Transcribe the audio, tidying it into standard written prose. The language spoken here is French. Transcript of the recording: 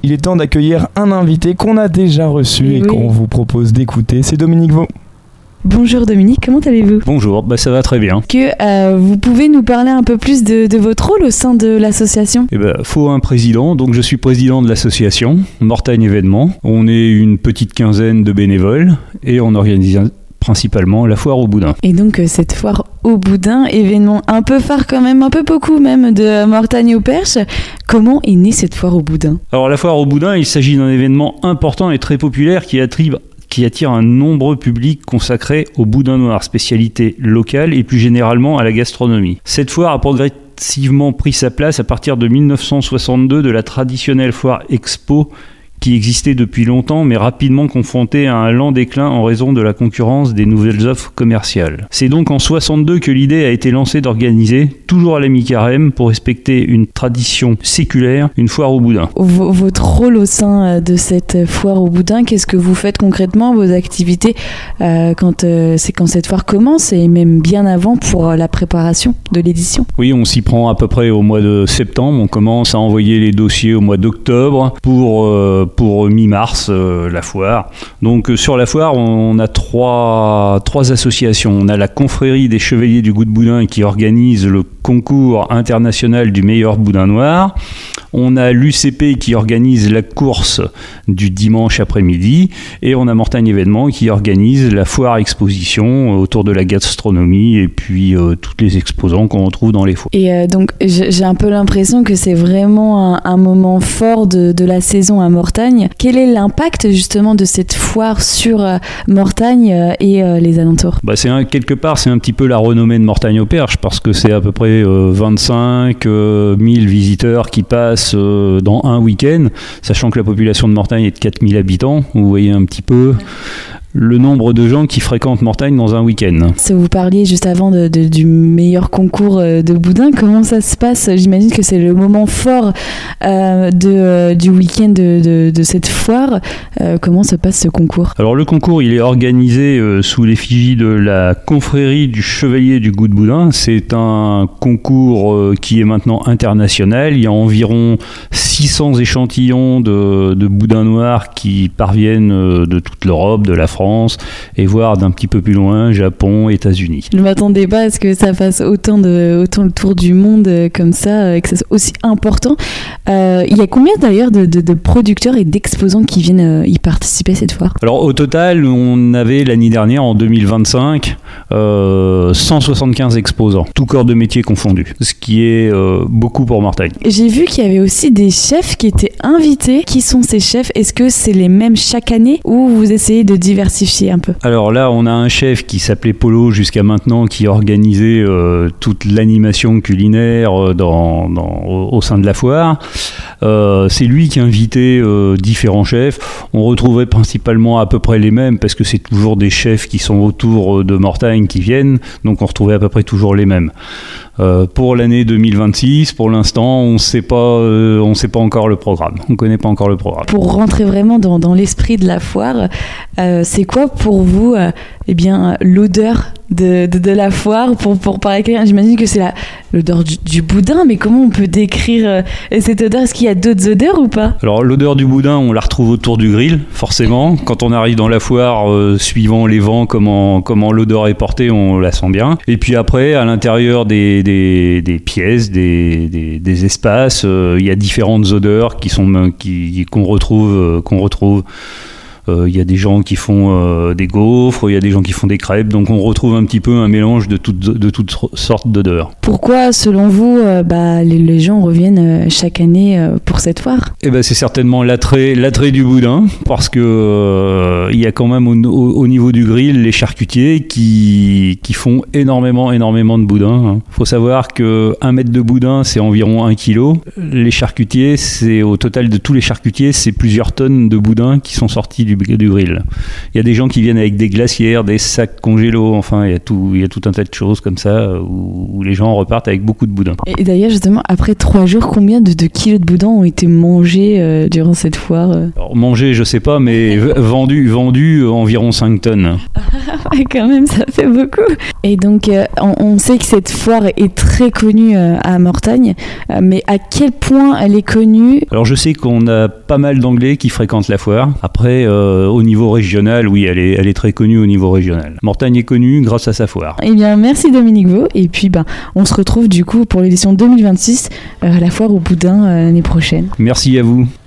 Il est temps d'accueillir un invité qu'on a déjà reçu et qu'on vous propose d'écouter. C'est Dominique Vaux. Bonjour Dominique, comment allez-vous ? Bonjour, ça va très bien. Vous pouvez nous parler un peu plus de votre rôle au sein de l'association ? Faut un président, donc je suis président de l'association Mortagne Événements. On est une petite quinzaine de bénévoles et on organise principalement la foire au boudin. Et donc cette foire au boudin, événement un peu phare quand même, un peu beaucoup même de Mortagne au Perche. Comment est née cette foire au boudin ? Alors la foire au boudin, il s'agit d'un événement important et très populaire qui attire un nombreux public consacré au boudin noir, spécialité locale et plus généralement à la gastronomie. Cette foire a progressivement pris sa place à partir de 1962 de la traditionnelle foire Expo qui existait depuis longtemps mais rapidement confrontée à un lent déclin en raison de la concurrence des nouvelles offres commerciales. C'est donc en 62 que l'idée a été lancée d'organiser, toujours à la mi-carême, pour respecter une tradition séculaire, une foire au boudin. Votre rôle au sein de cette foire au boudin, qu'est-ce que vous faites concrètement, vos activités quand cette foire commence et même bien avant pour la préparation de l'édition ? Oui, on s'y prend à peu près au mois de septembre, on commence à envoyer les dossiers au mois d'octobre pour mi-mars, la foire. Donc sur la foire, on a trois associations. On a la confrérie des chevaliers du goût de boudin qui organise le concours international du meilleur boudin noir. On a l'UCP qui organise la course du dimanche après-midi. Et on a Mortagne Événements qui organise la foire exposition autour de la gastronomie et puis toutes les exposants qu'on retrouve dans les foires. Et donc j'ai un peu l'impression que c'est vraiment un moment fort de la saison à Mortagne. Quel est l'impact justement de cette foire sur Mortagne et les alentours ? Quelque part, c'est un petit peu la renommée de Mortagne au Perche parce que c'est à peu près 25 000 visiteurs qui passent dans un week-end, sachant que la population de Mortagne est de 4 000 habitants. Vous voyez un petit peu le nombre de gens qui fréquentent Mortagne dans un week-end. Vous parliez juste avant du meilleur concours de boudin. Comment ça se passe ? J'imagine que c'est le moment fort du week-end de cette foire. Comment se passe ce concours ? Alors le concours, il est organisé sous l'effigie de la confrérie du chevalier du goût de boudin. C'est un concours qui est maintenant international. Il y a environ 600 échantillons de boudin noir qui parviennent de toute l'Europe, de la France, et voire d'un petit peu plus loin, Japon, États-Unis. Je ne m'attendais pas à ce que ça fasse autant le tour du monde comme ça, que ça soit aussi important. Il y a combien d'ailleurs de producteurs et d'exposants qui viennent y participer à cette foire ? Alors au total, on avait l'année dernière, en 2025, 175 exposants, tout corps de métier confondu, ce qui est beaucoup pour Mortagne. J'ai vu qu'il y avait aussi des chefs qui étaient invités. Qui sont ces chefs ? Est-ce que c'est les mêmes chaque année ou vous essayez de diversifier un peu ? Alors là, on a un chef qui s'appelait Polo jusqu'à maintenant, qui organisait toute l'animation culinaire au sein de la foire. C'est lui qui invitait différents chefs. On retrouvait principalement à peu près les mêmes parce que c'est toujours des chefs qui sont autour de Mortagne qui viennent, donc on retrouvait à peu près toujours les mêmes. Pour l'année 2026, pour l'instant, on ne sait pas encore le programme. On ne connaît pas encore le programme. Pour rentrer vraiment dans l'esprit de la foire, c'est quoi pour vous l'odeur de la foire pour parler à quelqu'un ? J'imagine que c'est l'odeur du boudin, mais comment on peut décrire cette odeur ? Est-ce qu'il y a d'autres odeurs ou pas ? Alors l'odeur du boudin, on la retrouve autour du grill, forcément. Quand on arrive dans la foire, suivant les vents, comment l'odeur est portée, on la sent bien. Et puis après, à l'intérieur des pièces, des espaces, il y a différentes odeurs qu'on retrouve. Il y a des gens qui font des gaufres, il y a des gens qui font des crêpes, donc on retrouve un petit peu un mélange de toutes sortes d'odeurs. Pourquoi, selon vous, les gens reviennent chaque année pour cette foire ? C'est certainement l'attrait du boudin, parce que il y a quand même au niveau du grill les charcutiers qui font énormément de boudin. Il faut savoir que 1 mètre de boudin, c'est environ 1 kilo. Les charcutiers, c'est au total de tous les charcutiers, c'est plusieurs tonnes de boudin qui sont sortis du grill. Il y a des gens qui viennent avec des glacières, des sacs congélo, enfin il y a tout un tas de choses comme ça où les gens repartent avec beaucoup de boudin. Et d'ailleurs justement, après 3 jours, combien de kilos de boudin ont été mangés durant cette foire ? Alors, mangés, je sais pas, mais vendus environ 5 tonnes. Quand même, ça fait beaucoup. Et donc, on sait que cette foire est très connue à Mortagne, mais à quel point elle est connue? Alors je sais qu'on a pas mal d'Anglais qui fréquentent la foire. Après, au niveau régional, oui, elle est très connue au niveau régional. Mortagne est connue grâce à sa foire. Eh bien, merci Dominique Vaux. Et puis, on se retrouve du coup pour l'édition 2026 à la foire au Boudin l'année prochaine. Merci à vous.